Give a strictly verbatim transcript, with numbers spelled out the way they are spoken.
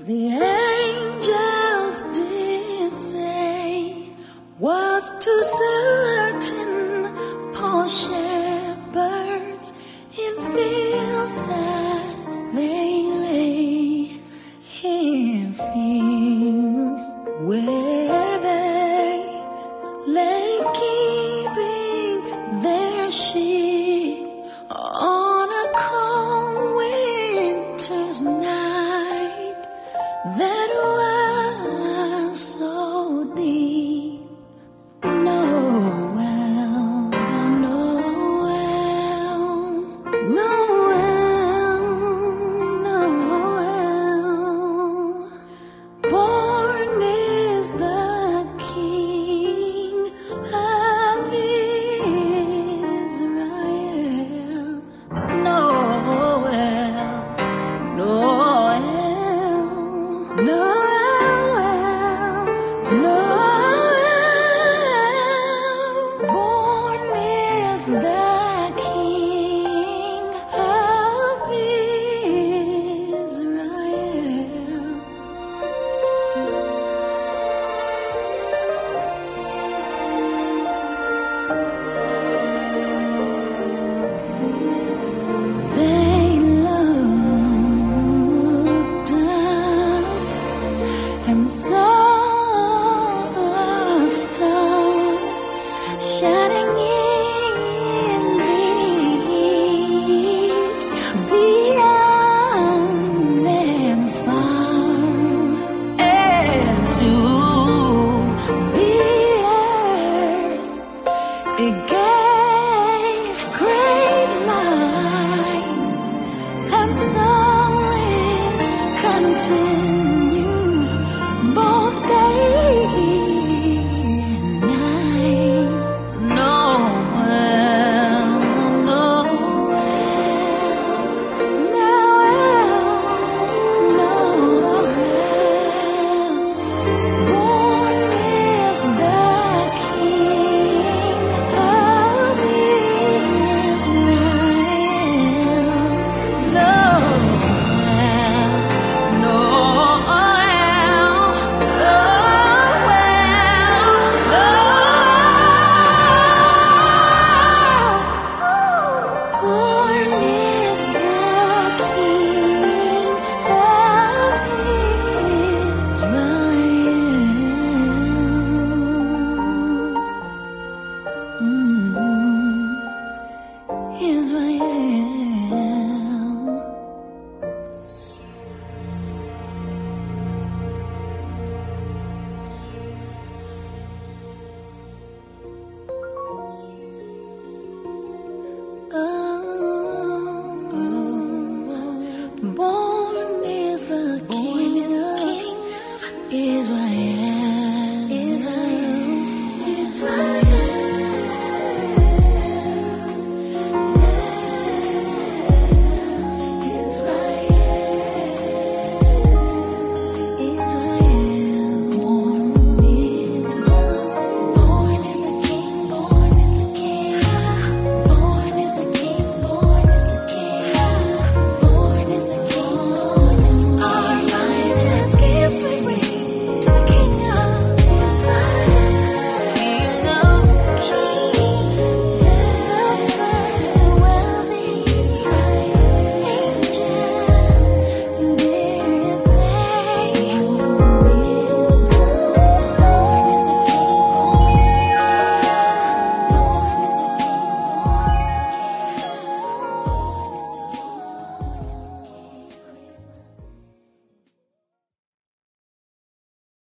The angels did say was to certain poor shepherds in fields as they lay, in fields where they lay keeping their sheep on a cold winter's night that was so deep. Noel, Noel, Noel, Noel. Born is the King of Israel. Noel, Noel, Noel, Noel. Born is the King of Israel. They looked up and saw a star shining in the east, beyond and far, and to the earth it gave great light, and so it continued.